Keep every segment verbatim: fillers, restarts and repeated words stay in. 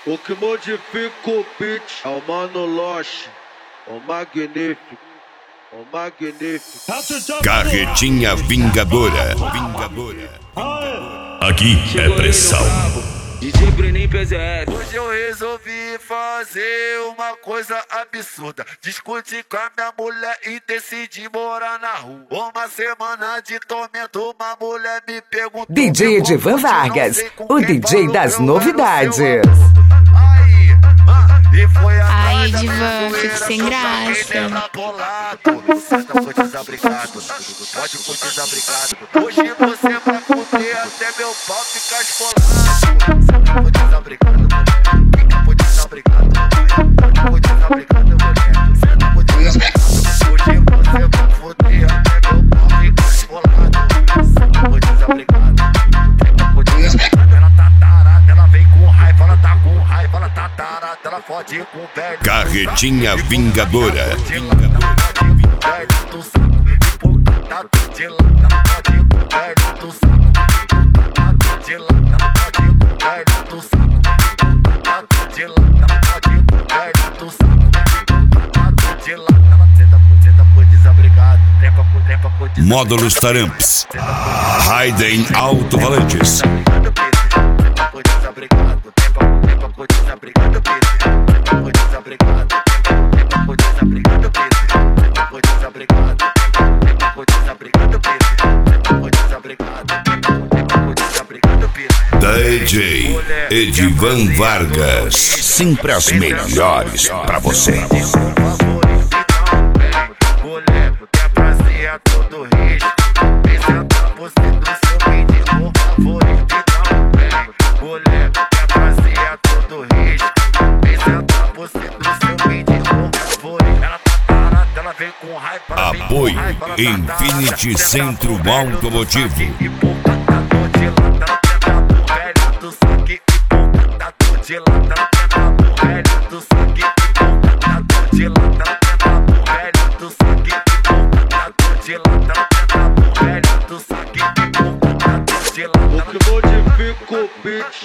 O que modifica o beat é o Mano Loche, o magnífico, o magnífico. Carretinha Vingadora. Vingadora. Aqui é pressão. D J Breninho P Z F. Hoje eu resolvi fazer uma coisa absurda. Discuti com a minha mulher e decidi morar na rua. Uma semana de tormento, uma mulher me perguntou. D J Edivan Vargas, o D J das novidades. Ai, Edivan, fico sem graça. Você não foi desabrigado, pode for desabrigado. Hoje você vai fuder até meu pau ficar esfolado. Você não foi desabrigado, fica por desabrigado. Foi desabrigado, mulher. Você não foi desabrigado. Hoje você vai fuder até meu pau ficar esfolado. Você não foi desabrigado, fica por desabrigado. Ela tá tarada, ela vem com raiva, ela tá com raiva, ela tá tarada, ela fode com o velho. Carretinha Vingadora. Módulos Taramps. Raiden Alto-Valantes. D J Edivan Vargas, sempre as melhores pra você. Apoio Infinity Centro Automotivo.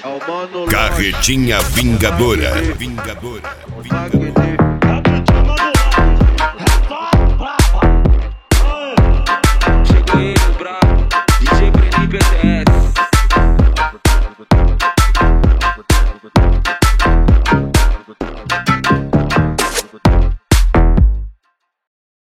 Carretinha Vingadora. Vingadora. Vingadora.